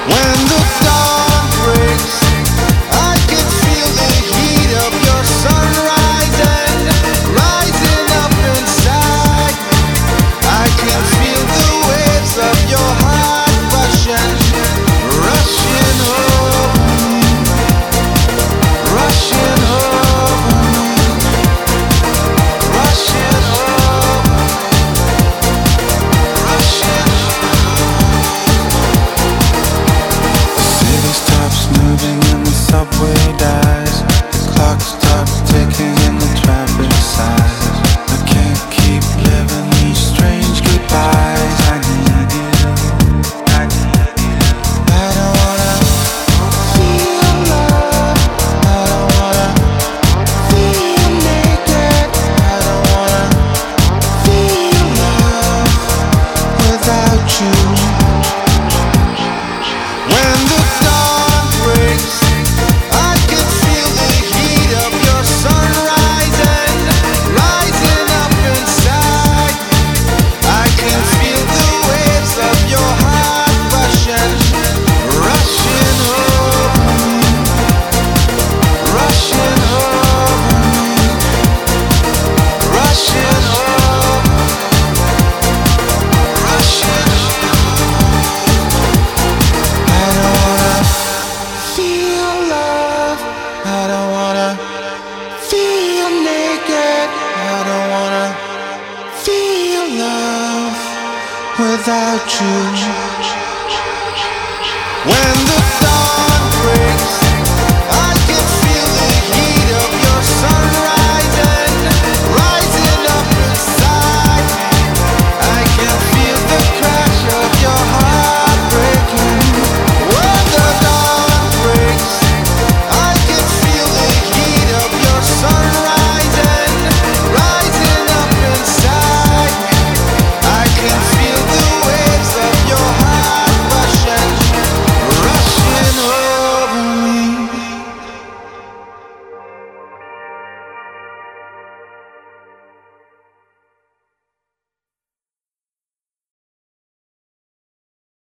When the dawn breaks, I can feel the heat of your sun rising, rising up inside. I can feel the waves of your heart rushing, rushing over me, rushing over me, rushing over me, rushing. City stops moving and the subway dies. The clock stops ticking and the traffic sighs. I can't keep living these strange goodbyes. I need you. I need you. I don't wanna feel love. I don't wanna feel naked. I don't wanna feel love without you. When the dawn breaks, I can feel the heat of your sun rising, rising up inside. I can feel the waves of your heart rushing, rushing over me, rushing over me, rushing over, rushing over. I don't wanna feel love. I don't wanna feel naked. I don't wanna feel love without you.